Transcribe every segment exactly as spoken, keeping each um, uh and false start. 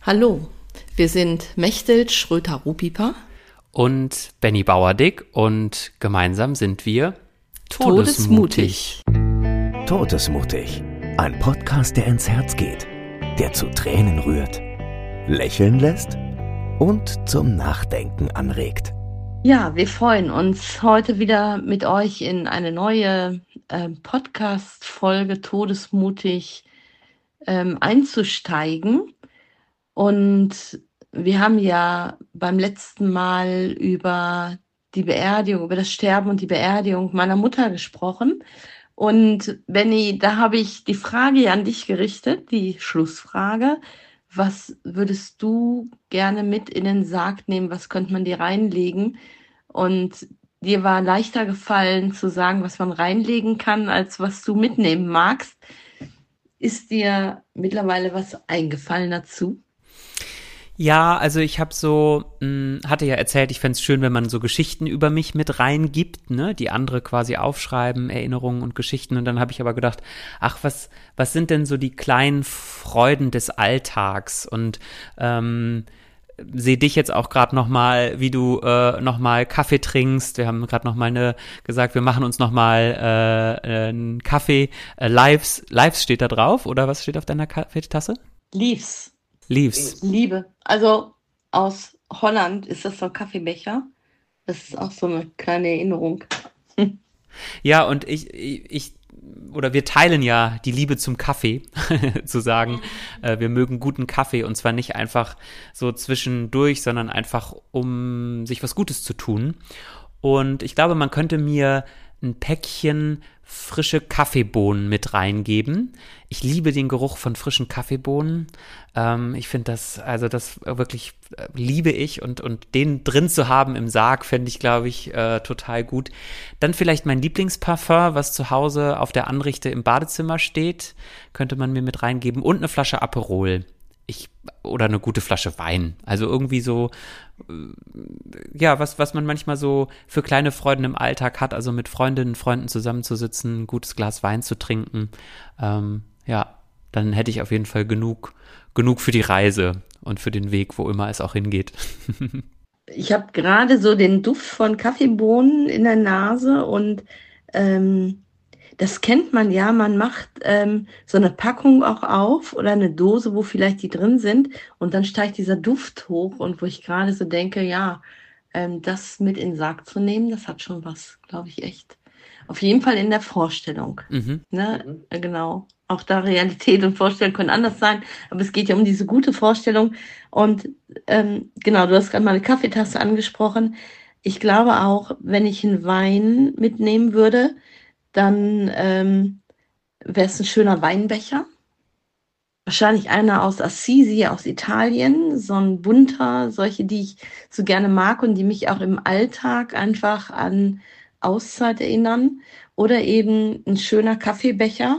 Hallo, wir sind Mechthild Schröter-Rupiper und Benny Bauerdick und gemeinsam sind wir Todesmutig. Todesmutig, ein Podcast, der ins Herz geht, der zu Tränen rührt, lächeln lässt und zum Nachdenken anregt. Ja, wir freuen uns, heute wieder mit euch in eine neue äh, Podcast-Folge Todesmutig ähm, einzusteigen. Und wir haben ja beim letzten Mal über die Beerdigung, über das Sterben und die Beerdigung meiner Mutter gesprochen. Und Benny, da habe ich die Frage an dich gerichtet, die Schlussfrage. Was würdest du gerne mit in den Sarg nehmen? Was könnte man dir reinlegen? Und dir war leichter gefallen zu sagen, was man reinlegen kann, als was du mitnehmen magst. Ist dir mittlerweile was eingefallen dazu? Ja, also ich habe so, mh, hatte ja erzählt, ich fände es schön, wenn man so Geschichten über mich mit reingibt, ne, die andere quasi aufschreiben, Erinnerungen und Geschichten. Und dann habe ich aber gedacht, ach, was, was sind denn so die kleinen Freuden des Alltags? Und ähm, sehe dich jetzt auch gerade nochmal, wie du äh, nochmal Kaffee trinkst. Wir haben gerade nochmal eine gesagt, wir machen uns nochmal äh, einen Kaffee. Äh, Lives, Lives steht da drauf, oder was steht auf deiner Kaffeetasse? Leaves. Leaves. Liebe. Also aus Holland ist das so ein Kaffeebecher. Das ist auch so eine kleine Erinnerung. Ja, und ich, ich, ich, oder wir teilen ja die Liebe zum Kaffee, zu sagen, äh, wir mögen guten Kaffee und zwar nicht einfach so zwischendurch, sondern einfach, um sich was Gutes zu tun. Und ich glaube, man könnte mir ein Päckchen frische Kaffeebohnen mit reingeben. Ich liebe den Geruch von frischen Kaffeebohnen. Ähm, ich finde das, also das wirklich äh, liebe ich und, und den drin zu haben im Sarg, fände ich, glaube ich, äh, total gut. Dann vielleicht mein Lieblingsparfum, was zu Hause auf der Anrichte im Badezimmer steht, könnte man mir mit reingeben und eine Flasche Aperol. Ich, oder eine gute Flasche Wein. Also irgendwie so, ja, was, was man manchmal so für kleine Freuden im Alltag hat, also mit Freundinnen, Freunden zusammenzusitzen, ein gutes Glas Wein zu trinken. Ähm, ja, dann hätte ich auf jeden Fall genug, genug für die Reise und für den Weg, wo immer es auch hingeht. Ich habe gerade so den Duft von Kaffeebohnen in der Nase und ähm, das kennt man ja, man macht ähm, so eine Packung auch auf oder eine Dose, wo vielleicht die drin sind und dann steigt dieser Duft hoch und wo ich gerade so denke, ja, ähm, das mit in den Sarg zu nehmen, das hat schon was, glaube ich, echt. Auf jeden Fall in der Vorstellung, Mhm. ne? Mhm. Genau. Auch da Realität und Vorstellung können anders sein, aber es geht ja um diese gute Vorstellung und ähm, genau, du hast gerade mal eine Kaffeetasse angesprochen. Ich glaube auch, wenn ich einen Wein mitnehmen würde, dann ähm, wäre es ein schöner Weinbecher. Wahrscheinlich einer aus Assisi, aus Italien, so ein bunter, solche, die ich so gerne mag und die mich auch im Alltag einfach an Auszeit erinnern. Oder eben ein schöner Kaffeebecher.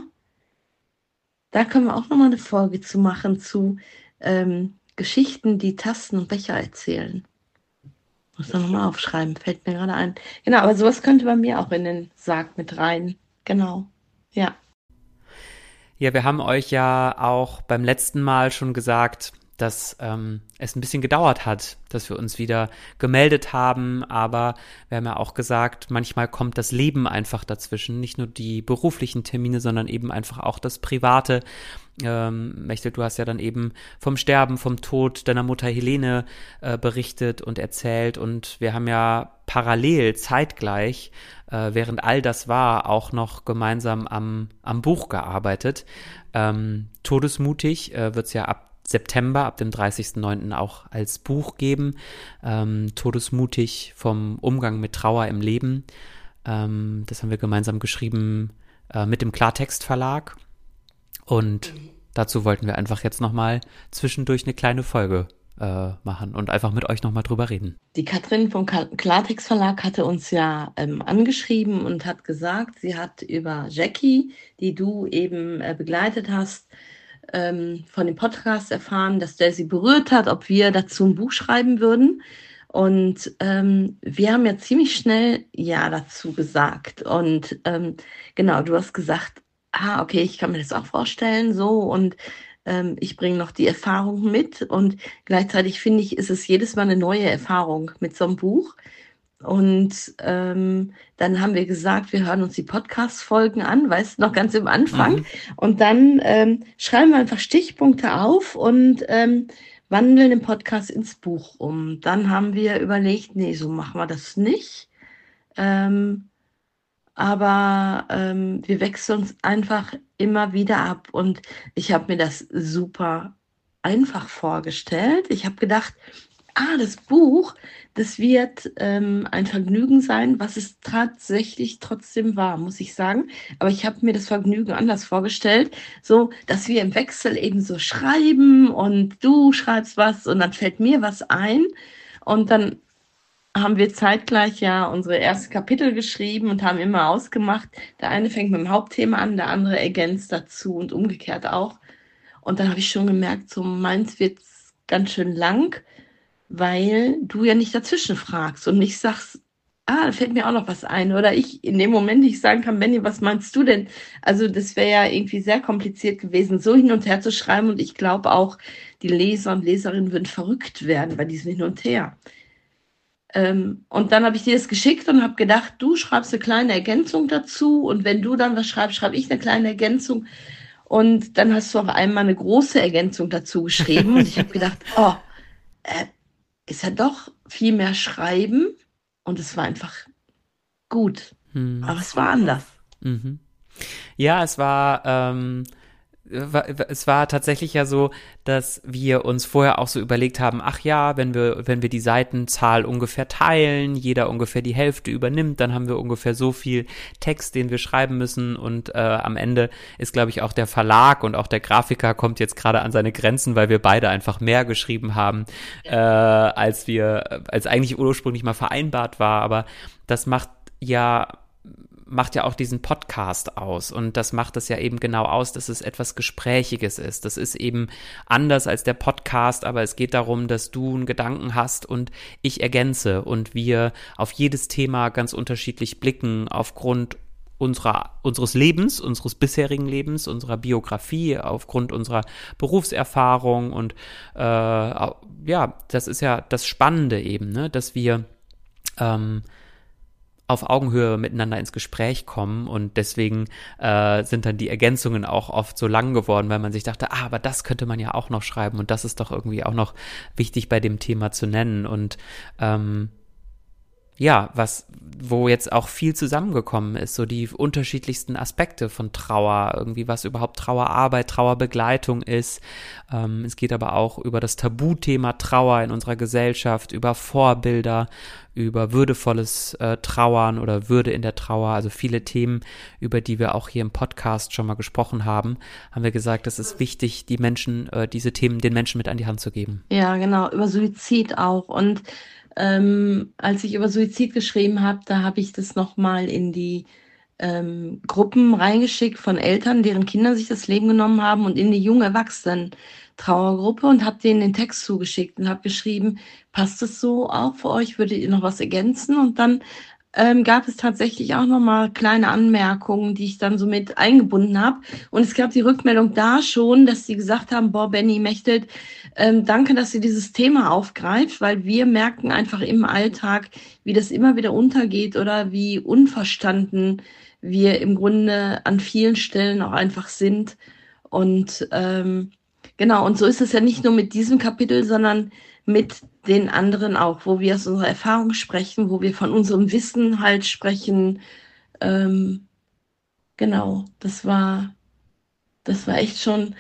Da können wir auch nochmal eine Folge zu machen, zu ähm, Geschichten, die Tassen und Becher erzählen. Muss da nochmal aufschreiben, fällt mir gerade ein. Genau, aber sowas könnte bei mir auch in den Sarg mit rein. Genau, ja. Ja, wir haben euch ja auch beim letzten Mal schon gesagt, dass ähm, es ein bisschen gedauert hat, dass wir uns wieder gemeldet haben, aber wir haben ja auch gesagt, manchmal kommt das Leben einfach dazwischen, nicht nur die beruflichen Termine, sondern eben einfach auch das Private. Ähm, Mechthild, du hast ja dann eben vom Sterben, vom Tod deiner Mutter Helene äh, berichtet und erzählt und wir haben ja parallel, zeitgleich, äh, während all das war, auch noch gemeinsam am, am Buch gearbeitet. Ähm, Todesmutig äh, wird es ja ab September, ab dem dreißigsten neunten auch als Buch geben. Ähm, Todesmutig vom Umgang mit Trauer im Leben. Ähm, das haben wir gemeinsam geschrieben äh, mit dem Klartext Verlag. Und dazu wollten wir einfach jetzt nochmal zwischendurch eine kleine Folge äh, machen und einfach mit euch nochmal drüber reden. Die Katrin vom Klartext Verlag hatte uns ja ähm, angeschrieben und hat gesagt, sie hat über Jackie, die du eben äh, begleitet hast, ähm, von dem Podcast erfahren, dass der sie berührt hat, ob wir dazu ein Buch schreiben würden. Und ähm, wir haben ja ziemlich schnell Ja dazu gesagt. Und ähm, genau, du hast gesagt, ah, okay, ich kann mir das auch vorstellen, so. Und ähm, ich bringe noch die Erfahrung mit und gleichzeitig finde ich, ist es jedes Mal eine neue Erfahrung mit so einem Buch. Und ähm, dann haben wir gesagt, wir hören uns die Podcast-Folgen an, weißt du, noch ganz am Anfang. Mhm. Und dann ähm, schreiben wir einfach Stichpunkte auf und ähm, wandeln den Podcast ins Buch um. Dann haben wir überlegt, nee, so machen wir das nicht. Ähm, aber ähm, wir wechseln uns einfach immer wieder ab. Und ich habe mir das super einfach vorgestellt. Ich habe gedacht, ah, das Buch, das wird ähm, ein Vergnügen sein, was es tatsächlich trotzdem war, muss ich sagen. Aber ich habe mir das Vergnügen anders vorgestellt, so, dass wir im Wechsel eben so schreiben und du schreibst was und dann fällt mir was ein und dann haben wir zeitgleich ja unsere ersten Kapitel geschrieben und haben immer ausgemacht, der eine fängt mit dem Hauptthema an, der andere ergänzt dazu und umgekehrt auch. Und dann habe ich schon gemerkt, so meins wird's ganz schön lang, weil du ja nicht dazwischen fragst und nicht sagst, ah, da fällt mir auch noch was ein. Oder ich in dem Moment nicht sagen kann, Benni, was meinst du denn? Also das wäre ja irgendwie sehr kompliziert gewesen, so hin und her zu schreiben. Und ich glaube auch, die Leser und Leserinnen würden verrückt werden bei diesem Hin und Her. Ähm, und dann habe ich dir das geschickt und habe gedacht, du schreibst eine kleine Ergänzung dazu. Und wenn du dann was schreibst, schreibe ich eine kleine Ergänzung. Und dann hast du auf einmal eine große Ergänzung dazu geschrieben. Und ich habe gedacht, oh, äh, ist ja doch viel mehr Schreiben und es war einfach gut. Hm. Aber es war anders. Mhm. Ja, es war, ähm, wa- es war tatsächlich ja so, dass wir uns vorher auch so überlegt haben, ach ja, wenn wir, wenn wir die Seitenzahl ungefähr teilen, jeder ungefähr die Hälfte übernimmt, dann haben wir ungefähr so viel Text, den wir schreiben müssen und äh, am Ende ist, glaube ich, auch der Verlag und auch der Grafiker kommt jetzt gerade an seine Grenzen, weil wir beide einfach mehr geschrieben haben, äh, als wir, als eigentlich ursprünglich mal vereinbart war, aber das macht ja macht ja auch diesen Podcast aus und das macht es ja eben genau aus, dass es etwas Gesprächiges ist. Das ist eben anders als der Podcast, aber es geht darum, dass du einen Gedanken hast und ich ergänze und wir auf jedes Thema ganz unterschiedlich blicken aufgrund unserer, unseres Lebens, unseres bisherigen Lebens, unserer Biografie, aufgrund unserer Berufserfahrung und äh, ja, das ist ja das Spannende eben, ne, dass wir ähm, auf Augenhöhe miteinander ins Gespräch kommen und deswegen äh, sind dann die Ergänzungen auch oft so lang geworden, weil man sich dachte, ah, aber das könnte man ja auch noch schreiben und das ist doch irgendwie auch noch wichtig bei dem Thema zu nennen und ähm, ja, was, wo jetzt auch viel zusammengekommen ist, so die unterschiedlichsten Aspekte von Trauer, irgendwie was überhaupt Trauerarbeit, Trauerbegleitung ist. Ähm, es geht aber auch über das Tabuthema Trauer in unserer Gesellschaft, über Vorbilder, über würdevolles äh, Trauern oder Würde in der Trauer, also viele Themen, über die wir auch hier im Podcast schon mal gesprochen haben, haben wir gesagt, es ist wichtig, die Menschen, äh, diese Themen den Menschen mit an die Hand zu geben. Ja, genau, über Suizid auch. Und ähm, als ich über Suizid geschrieben habe, da habe ich das nochmal in die ähm, Gruppen reingeschickt von Eltern, deren Kinder sich das Leben genommen haben und in die junge Erwachsenen-Trauergruppe und habe denen den Text zugeschickt und habe geschrieben, passt es so auch für euch? Würdet ihr noch was ergänzen? Und dann ähm, gab es tatsächlich auch nochmal kleine Anmerkungen, die ich dann so mit eingebunden habe. Und es gab die Rückmeldung da schon, dass sie gesagt haben, boah, Benni Mechtelt, ähm, danke, dass ihr dieses Thema aufgreift, weil wir merken einfach im Alltag, wie das immer wieder untergeht oder wie unverstanden wir im Grunde an vielen Stellen auch einfach sind. Und ähm, genau, und so ist es ja nicht nur mit diesem Kapitel, sondern mit den anderen auch, wo wir aus unserer Erfahrung sprechen, wo wir von unserem Wissen halt sprechen. Ähm, genau, das war, das war echt schon,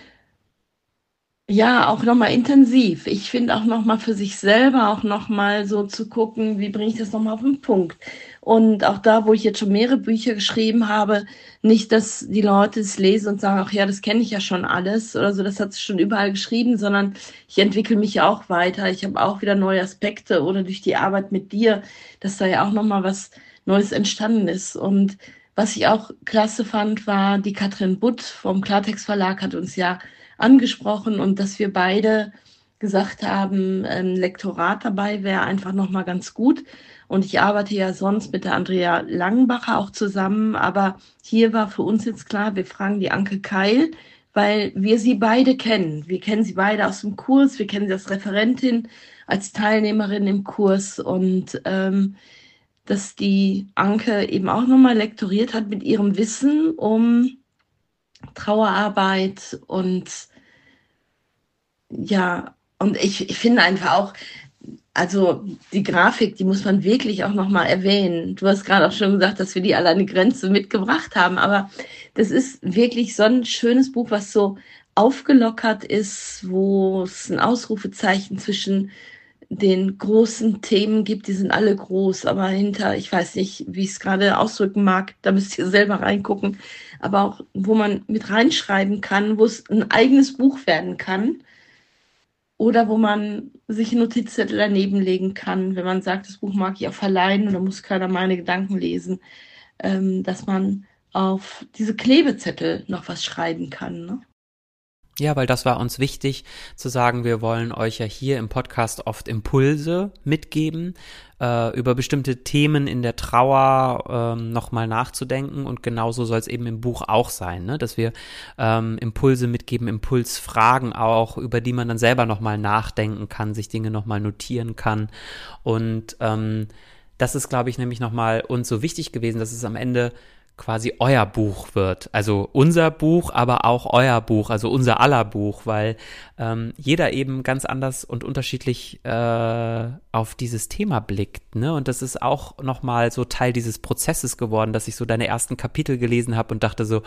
ja, auch nochmal intensiv. Ich finde auch nochmal für sich selber auch nochmal so zu gucken, wie bringe ich das nochmal auf den Punkt. Und auch da, wo ich jetzt schon mehrere Bücher geschrieben habe, nicht, dass die Leute es lesen und sagen, ach ja, das kenne ich ja schon alles oder so, das hat es schon überall geschrieben, sondern ich entwickle mich ja auch weiter. Ich habe auch wieder neue Aspekte oder durch die Arbeit mit dir, dass da ja auch nochmal was Neues entstanden ist. Und was ich auch klasse fand, war die Katrin Butt vom Klartext Verlag hat uns ja angesprochen und dass wir beide gesagt haben, ein Lektorat dabei wäre einfach nochmal ganz gut. Und ich arbeite ja sonst mit der Andrea Langenbacher auch zusammen, aber hier war für uns jetzt klar, wir fragen die Anke Keil, weil wir sie beide kennen. Wir kennen sie beide aus dem Kurs, wir kennen sie als Referentin, als Teilnehmerin im Kurs und ähm, dass die Anke eben auch nochmal lektoriert hat mit ihrem Wissen um Trauerarbeit und ja, und ich, ich finde einfach auch, also die Grafik, die muss man wirklich auch nochmal erwähnen. Du hast gerade auch schon gesagt, dass wir die alle an die Grenze mitgebracht haben, aber das ist wirklich so ein schönes Buch, was so aufgelockert ist, wo es ein Ausrufezeichen zwischen den großen Themen gibt, die sind alle groß, aber hinter, ich weiß nicht, wie ich es gerade ausdrücken mag, da müsst ihr selber reingucken, aber auch, wo man mit reinschreiben kann, wo es ein eigenes Buch werden kann oder wo man sich einen Notizzettel daneben legen kann, wenn man sagt, das Buch mag ich auch verleihen und da muss keiner meine Gedanken lesen, ähm, dass man auf diese Klebezettel noch was schreiben kann, ne? Ja, weil das war uns wichtig zu sagen, wir wollen euch ja hier im Podcast oft Impulse mitgeben, äh, über bestimmte Themen in der Trauer ähm, nochmal nachzudenken und genauso soll es eben im Buch auch sein, ne? Dass wir ähm, Impulse mitgeben, Impulsfragen auch, über die man dann selber nochmal nachdenken kann, sich Dinge nochmal notieren kann und ähm, das ist, glaube ich, nämlich nochmal uns so wichtig gewesen, dass es am Ende quasi euer Buch wird, also unser Buch, aber auch euer Buch, also unser aller Buch, weil ähm, jeder eben ganz anders und unterschiedlich äh, auf dieses Thema blickt, ne? Und das ist auch nochmal so Teil dieses Prozesses geworden, dass ich so deine ersten Kapitel gelesen habe und dachte so,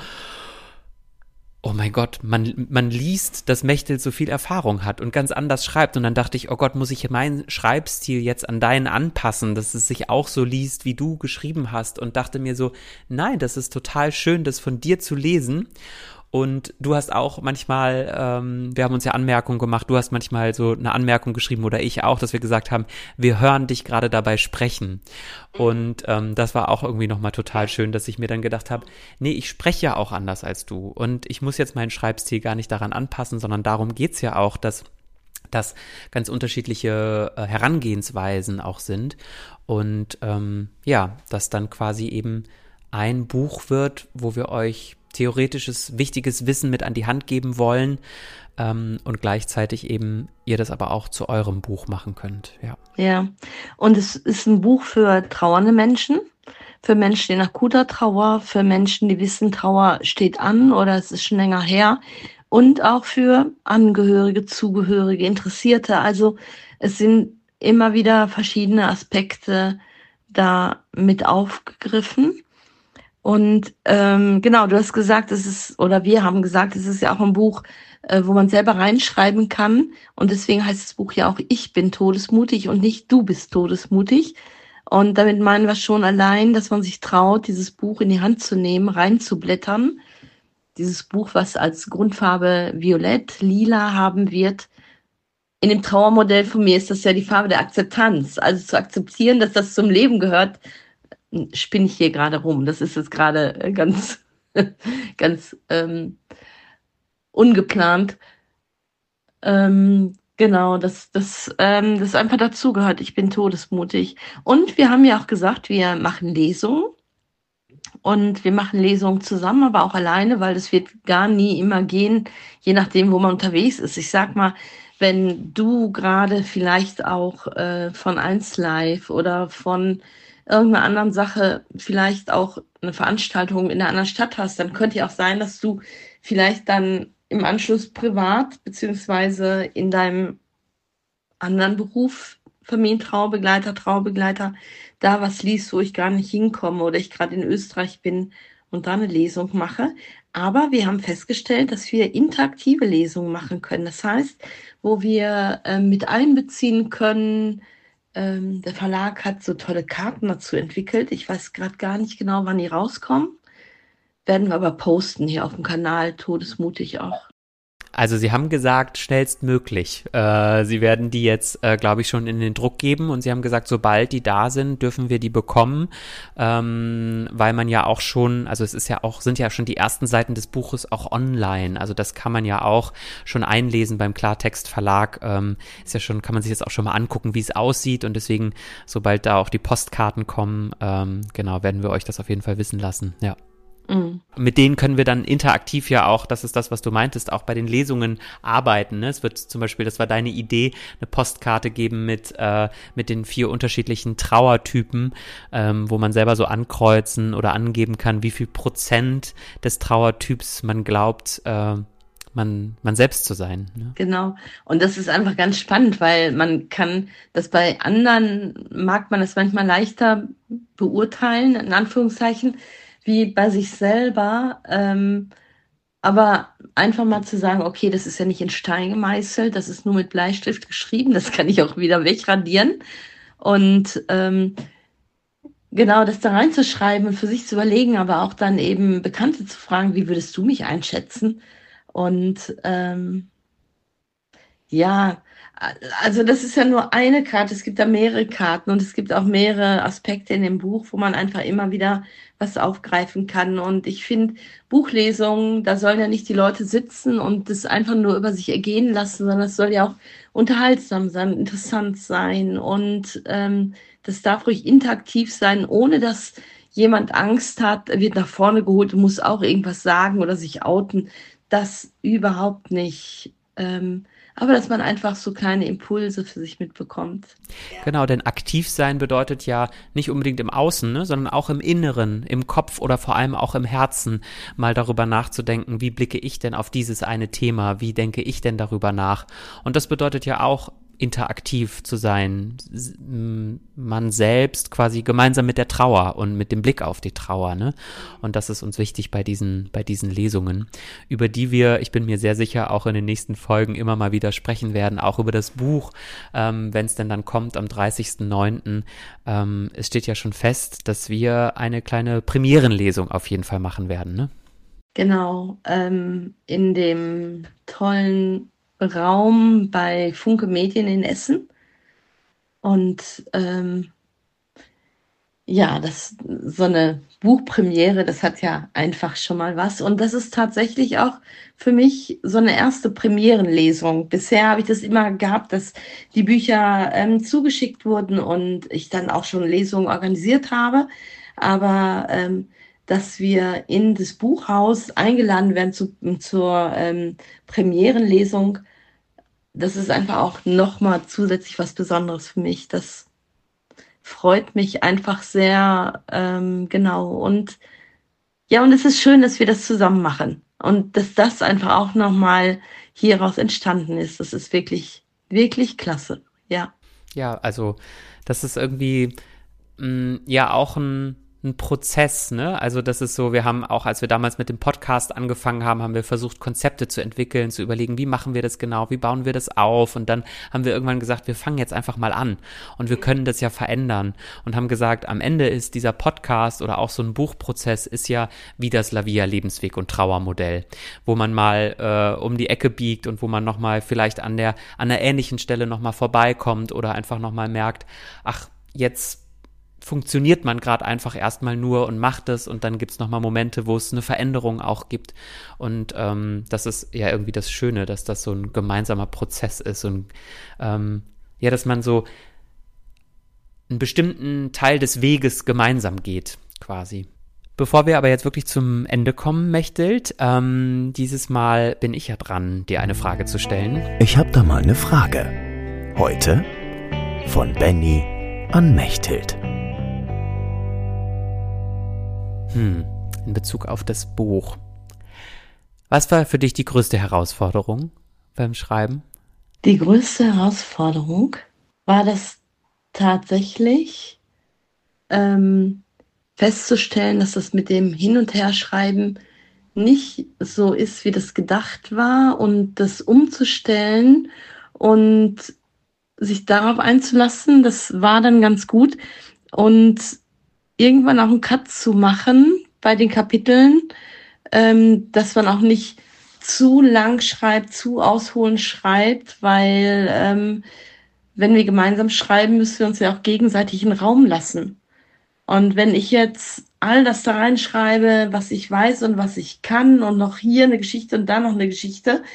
oh mein Gott, man, man liest, dass Mechthild so viel Erfahrung hat und ganz anders schreibt und dann dachte ich, oh Gott, muss ich meinen Schreibstil jetzt an deinen anpassen, dass es sich auch so liest, wie du geschrieben hast und dachte mir so, nein, das ist total schön, das von dir zu lesen. Und du hast auch manchmal, ähm, wir haben uns ja Anmerkungen gemacht, du hast manchmal so eine Anmerkung geschrieben oder ich auch, dass wir gesagt haben, wir hören dich gerade dabei sprechen. Und ähm, das war auch irgendwie nochmal total schön, dass ich mir dann gedacht habe, nee, ich spreche ja auch anders als du und ich muss jetzt meinen Schreibstil gar nicht daran anpassen, sondern darum geht's ja auch, dass dass ganz unterschiedliche äh, Herangehensweisen auch sind und ähm, ja, dass dann quasi eben ein Buch wird, wo wir euch theoretisches, wichtiges Wissen mit an die Hand geben wollen ähm, und gleichzeitig eben ihr das aber auch zu eurem Buch machen könnt. Ja. Ja, und es ist ein Buch für trauernde Menschen, für Menschen in akuter Trauer, für Menschen, die wissen, Trauer steht an oder es ist schon länger her und auch für Angehörige, Zugehörige, Interessierte. Also es sind immer wieder verschiedene Aspekte da mit aufgegriffen. Und ähm, genau, du hast gesagt, es ist, oder wir haben gesagt, es ist ja auch ein Buch, äh, wo man selber reinschreiben kann. Und deswegen heißt das Buch ja auch, ich bin todesmutig und nicht du bist todesmutig. Und damit meinen wir schon allein, dass man sich traut, dieses Buch in die Hand zu nehmen, reinzublättern. Dieses Buch, was als Grundfarbe violett, lila haben wird. In dem Trauermodell von mir ist das ja die Farbe der Akzeptanz. Also zu akzeptieren, dass das zum Leben gehört, spinne ich hier gerade rum. Das ist jetzt gerade ganz, ganz ähm, ungeplant. Ähm, genau, dass das, ähm, das einfach dazugehört. Ich bin todesmutig. Und wir haben ja auch gesagt, wir machen Lesungen. Und wir machen Lesungen zusammen, aber auch alleine, weil das wird gar nie immer gehen, je nachdem, wo man unterwegs ist. Ich sag mal, wenn du gerade vielleicht auch äh, von eins Live oder von irgendeiner anderen Sache vielleicht auch eine Veranstaltung in einer anderen Stadt hast, dann könnte ja auch sein, dass du vielleicht dann im Anschluss privat beziehungsweise in deinem anderen Beruf, Familientrauerbegleiter, Trauerbegleiter, da was liest, wo ich gar nicht hinkomme oder ich gerade in Österreich bin und da eine Lesung mache. Aber wir haben festgestellt, dass wir interaktive Lesungen machen können. Das heißt, wo wir äh, mit einbeziehen können. Ähm, der Verlag hat so tolle Karten dazu entwickelt. Ich weiß gerade gar nicht genau, wann die rauskommen. Werden wir aber posten hier auf dem Kanal, todesmutig auch. Also Sie haben gesagt, schnellstmöglich. Äh, Sie werden die jetzt, äh, glaube ich, schon in den Druck geben und Sie haben gesagt, sobald die da sind, dürfen wir die bekommen, ähm, weil man ja auch schon, also es ist ja auch, sind ja schon die ersten Seiten des Buches auch online, also das kann man ja auch schon einlesen beim Klartext Verlag, ähm, ist ja schon, kann man sich jetzt auch schon mal angucken, wie es aussieht und deswegen, sobald da auch die Postkarten kommen, ähm, genau, werden wir euch das auf jeden Fall wissen lassen, ja. Mhm. Mit denen können wir dann interaktiv ja auch, das ist das, was du meintest, auch bei den Lesungen arbeiten. Ne? Es wird zum Beispiel, das war deine Idee, eine Postkarte geben mit, äh, mit den vier unterschiedlichen Trauertypen, ähm, wo man selber so ankreuzen oder angeben kann, wie viel Prozent des Trauertyps man glaubt, äh, man, man selbst zu sein. Ne? Genau. Und das ist einfach ganz spannend, weil man kann das bei anderen, mag man das manchmal leichter beurteilen, in Anführungszeichen, wie bei sich selber. Ähm, aber einfach mal zu sagen, okay, das ist ja nicht in Stein gemeißelt, das ist nur mit Bleistift geschrieben, das kann ich auch wieder wegradieren. Und ähm, genau, das da reinzuschreiben und für sich zu überlegen, aber auch dann eben Bekannte zu fragen, wie würdest du mich einschätzen? Und ähm, ja, a- also das ist ja nur eine Karte. Es gibt da mehrere Karten und es gibt auch mehrere Aspekte in dem Buch, wo man einfach immer wieder was aufgreifen kann. Und ich finde, Buchlesungen, da sollen ja nicht die Leute sitzen und das einfach nur über sich ergehen lassen, sondern es soll ja auch unterhaltsam sein, interessant sein und ähm, das darf ruhig interaktiv sein, ohne dass jemand Angst hat, er wird nach vorne geholt und muss auch irgendwas sagen oder sich outen. Das überhaupt nicht. Ähm, aber dass man einfach so kleine Impulse für sich mitbekommt. Genau, denn aktiv sein bedeutet ja nicht unbedingt im Außen, ne, sondern auch im Inneren, im Kopf oder vor allem auch im Herzen mal darüber nachzudenken, wie blicke ich denn auf dieses eine Thema, wie denke ich denn darüber nach? Und das bedeutet ja auch, interaktiv zu sein, s- m, man selbst quasi gemeinsam mit der Trauer und mit dem Blick auf die Trauer, ne? Und das ist uns wichtig bei diesen, bei diesen Lesungen, über die wir, ich bin mir sehr sicher, auch in den nächsten Folgen immer mal wieder sprechen werden, auch über das Buch, ähm, wenn es denn dann kommt am dreißigsten neunten Ähm, es steht ja schon fest, dass wir eine kleine Premierenlesung auf jeden Fall machen werden, ne? Genau, ähm, in dem tollen Raum bei Funke Medien in Essen. Und ähm, ja, das so eine Buchpremiere, das hat ja einfach schon mal was. Und das ist tatsächlich auch für mich so eine erste Premierenlesung. Bisher habe ich das immer gehabt, dass die Bücher ähm, zugeschickt wurden und ich dann auch schon Lesungen organisiert habe. Aber ähm, dass wir in das Buchhaus eingeladen werden zu, zur ähm, Premierenlesung, das ist einfach auch nochmal zusätzlich was Besonderes für mich. Das freut mich einfach sehr, ähm, genau. Und ja, und es ist schön, dass wir das zusammen machen und dass das einfach auch nochmal hieraus entstanden ist. Das ist wirklich, wirklich klasse. Ja, Ja, also das ist irgendwie mh, ja auch ein, ein Prozess, ne? Also das ist so, wir haben auch, als wir damals mit dem Podcast angefangen haben, haben wir versucht, Konzepte zu entwickeln, zu überlegen, wie machen wir das genau, wie bauen wir das auf? Und dann haben wir irgendwann gesagt, wir fangen jetzt einfach mal an und wir können das ja verändern und haben gesagt, am Ende ist dieser Podcast oder auch so ein Buchprozess ist ja wie das Lavia Lebensweg- und Trauermodell, wo man mal äh, um die Ecke biegt und wo man nochmal vielleicht an der, an der ähnlichen Stelle nochmal vorbeikommt oder einfach nochmal merkt, ach, jetzt funktioniert man gerade einfach erstmal nur und macht es und dann gibt es nochmal Momente, wo es eine Veränderung auch gibt und ähm, das ist ja irgendwie das Schöne, dass das so ein gemeinsamer Prozess ist und ähm, ja, dass man so einen bestimmten Teil des Weges gemeinsam geht, quasi. Bevor wir aber jetzt wirklich zum Ende kommen, Mechthild, ähm, dieses Mal bin ich ja dran, dir eine Frage zu stellen. Ich hab da mal eine Frage. Heute von Benny an Mechthild. Hm, in Bezug auf das Buch. Was war für dich die größte Herausforderung beim Schreiben? die größte Herausforderung war das tatsächlich, ähm, festzustellen, dass das mit dem Hin- und Herschreiben nicht so ist, wie das gedacht war und das umzustellen und sich darauf einzulassen, das war dann ganz gut. Und irgendwann auch einen Cut zu machen bei den Kapiteln, ähm, dass man auch nicht zu lang schreibt, zu ausholend schreibt, weil ähm, wenn wir gemeinsam schreiben, müssen wir uns ja auch gegenseitig einen Raum lassen. Und wenn ich jetzt all das da reinschreibe, was ich weiß und was ich kann und noch hier eine Geschichte und da noch eine Geschichte,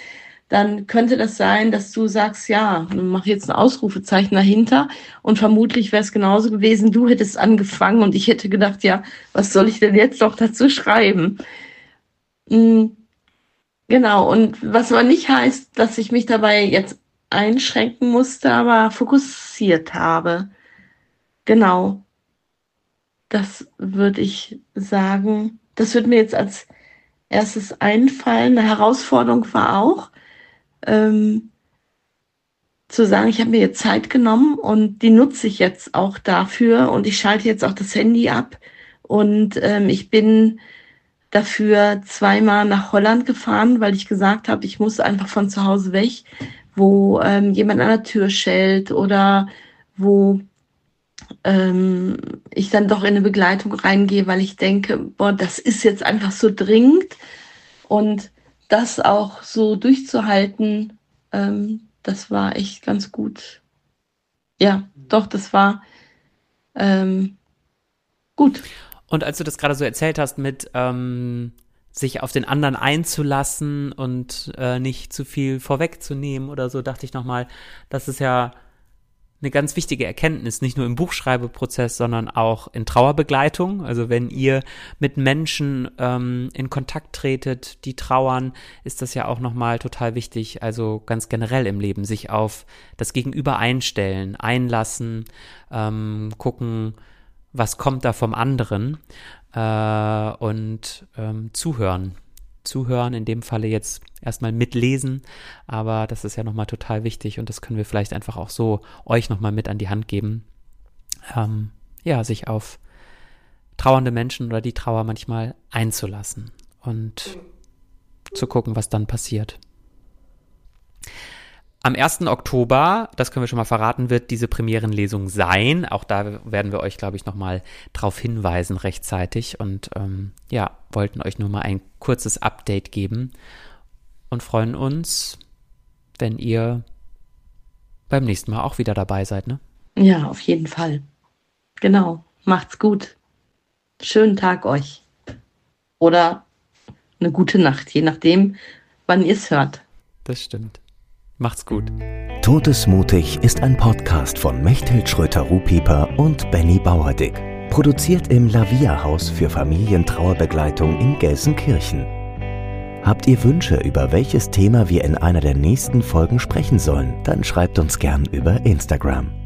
dann könnte das sein, dass du sagst, ja, mach jetzt ein Ausrufezeichen dahinter und vermutlich wäre es genauso gewesen, du hättest angefangen und ich hätte gedacht, ja, was soll ich denn jetzt noch dazu schreiben? Mhm. Genau, und was aber nicht heißt, dass ich mich dabei jetzt einschränken musste, aber fokussiert habe. Genau, das würde ich sagen. Das wird mir jetzt als erstes einfallen. Eine Herausforderung war auch, ähm, zu sagen, ich habe mir jetzt Zeit genommen und die nutze ich jetzt auch dafür und ich schalte jetzt auch das Handy ab und ähm, ich bin dafür zweimal nach Holland gefahren, weil ich gesagt habe, ich muss einfach von zu Hause weg, wo ähm, jemand an der Tür schellt oder wo ähm, ich dann doch in eine Begleitung reingehe, weil ich denke, boah, das ist jetzt einfach so dringend und das auch so durchzuhalten, ähm, das war echt ganz gut. Ja, doch, das war ähm, gut. Und als du das gerade so erzählt hast mit ähm, sich auf den anderen einzulassen und äh, nicht zu viel vorwegzunehmen oder so, dachte ich nochmal, das ist ja eine ganz wichtige Erkenntnis, nicht nur im Buchschreibeprozess, sondern auch in Trauerbegleitung. Also wenn ihr mit Menschen ähm, in Kontakt tretet, die trauern, ist das ja auch nochmal total wichtig, also ganz generell im Leben, sich auf das Gegenüber einstellen, einlassen, ähm, gucken, was kommt da vom anderen äh, und ähm, zuhören. Zuhören, in dem Falle jetzt erstmal mitlesen, aber das ist ja nochmal total wichtig und das können wir vielleicht einfach auch so euch nochmal mit an die Hand geben, ähm, ja, sich auf trauernde Menschen oder die Trauer manchmal einzulassen und zu gucken, was dann passiert. Am ersten Oktober, das können wir schon mal verraten, wird diese Premierenlesung sein. Auch da werden wir euch, glaube ich, nochmal drauf hinweisen rechtzeitig und ähm, ja, wollten euch nur mal ein kurzes Update geben und freuen uns, wenn ihr beim nächsten Mal auch wieder dabei seid, ne? Ja, auf jeden Fall. Genau. Macht's gut. Schönen Tag euch. Oder eine gute Nacht, je nachdem, wann ihr es hört. Das stimmt. Macht's gut. Todesmutig ist ein Podcast von Mechthild Schröter-Ruhpieper und Benny Bauerdick. Produziert im Lavia-Haus für Familientrauerbegleitung in Gelsenkirchen. Habt ihr Wünsche, über welches Thema wir in einer der nächsten Folgen sprechen sollen, dann schreibt uns gern über Instagram.